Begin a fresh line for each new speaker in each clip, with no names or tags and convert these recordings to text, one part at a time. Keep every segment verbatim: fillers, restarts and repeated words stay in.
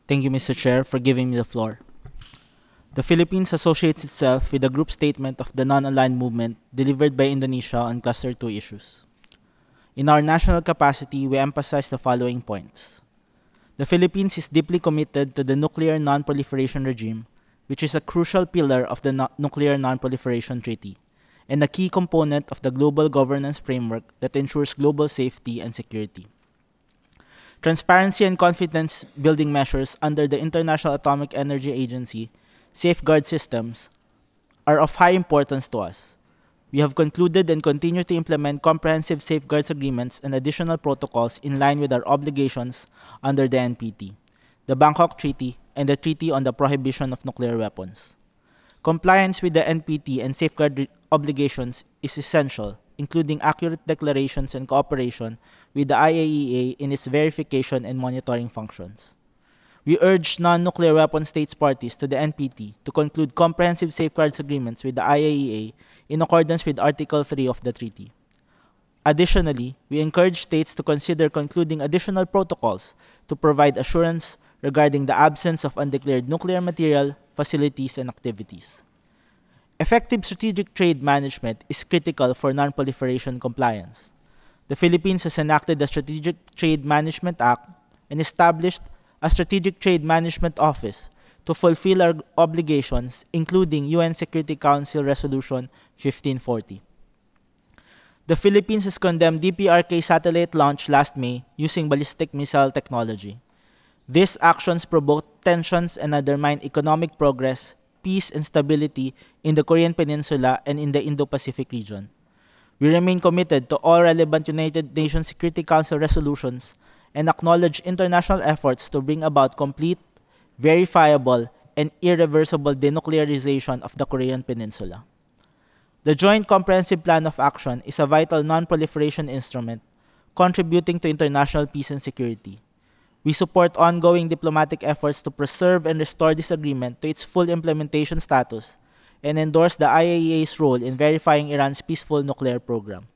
Thank you, Mister Chair, for giving me the floor. The Philippines associates itself with the group statement of the non-aligned movement delivered by Indonesia on Cluster two issues. In our national capacity, we emphasize the following points. The Philippines is deeply committed to the nuclear non-proliferation regime, which is a crucial pillar of the no- Nuclear Non-Proliferation Treaty and a key component of the global governance framework that ensures global safety and security. Transparency and confidence building measures under the International Atomic Energy Agency safeguard systems are of high importance to us. We have concluded and continue to implement comprehensive safeguards agreements and additional protocols in line with our obligations under the N P T, the Bangkok Treaty, and the Treaty on the Prohibition of Nuclear Weapons. Compliance with the N P T and safeguard re- obligations is essential, including accurate declarations and cooperation with the I A E A in its verification and monitoring functions. We urge non-nuclear weapon states parties to the N P T to conclude comprehensive safeguards agreements with the I A E A in accordance with Article three of the treaty. Additionally, we encourage states to consider concluding additional protocols to provide assurance regarding the absence of undeclared nuclear material, facilities, and activities. Effective strategic trade management is critical for non-proliferation compliance. The Philippines has enacted the Strategic Trade Management Act and established a Strategic Trade Management Office to fulfill our obligations, including U N Security Council Resolution fifteen forty. The Philippines has condemned D P R K satellite launch last May using ballistic missile technology. These actions provoke tensions and undermine economic progress, peace, and stability in the Korean Peninsula and in the Indo-Pacific region. We remain committed to all relevant United Nations Security Council resolutions and acknowledge international efforts to bring about complete, verifiable, and irreversible denuclearization of the Korean Peninsula. The Joint Comprehensive Plan of Action is a vital non-proliferation instrument contributing to international peace and security. We support ongoing diplomatic efforts to preserve and restore this agreement to its full implementation status and endorse the I A E A's role in verifying Iran's peaceful nuclear program.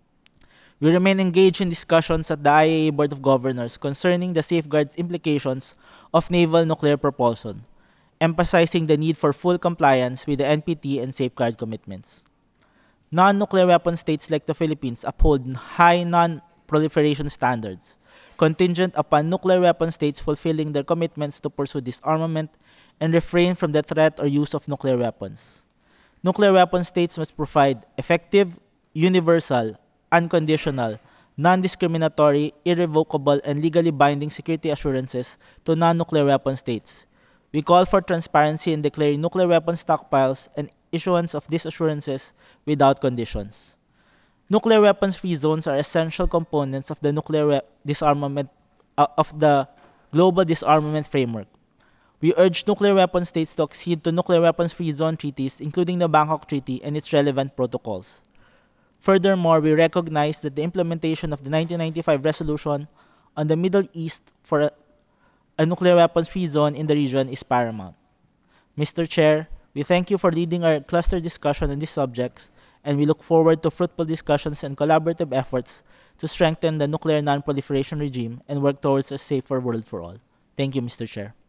We remain engaged in discussions at the I A E A Board of Governors concerning the safeguards implications of naval nuclear propulsion, emphasizing the need for full compliance with the N P T and safeguard commitments. Non-nuclear weapon states like the Philippines uphold high non-proliferation standards, contingent upon nuclear weapon states fulfilling their commitments to pursue disarmament and refrain from the threat or use of nuclear weapons. Nuclear weapon states must provide effective, universal, unconditional, non-discriminatory, irrevocable, and legally binding security assurances to non-nuclear weapon states. We call for transparency in declaring nuclear weapon stockpiles and issuance of these assurances without conditions. Nuclear weapons-free zones are essential components of the nuclear we- disarmament uh, of the global disarmament framework. We urge nuclear weapon states to accede to nuclear weapons-free zone treaties, including the Bangkok Treaty and its relevant protocols. Furthermore, we recognize that the implementation of the nineteen ninety-five resolution on the Middle East for a, a nuclear weapons-free zone in the region is paramount. Mister Chair, we thank you for leading our cluster discussion on these subjects, and we look forward to fruitful discussions and collaborative efforts to strengthen the nuclear non-proliferation regime and work towards a safer world for all. Thank you, Mister Chair.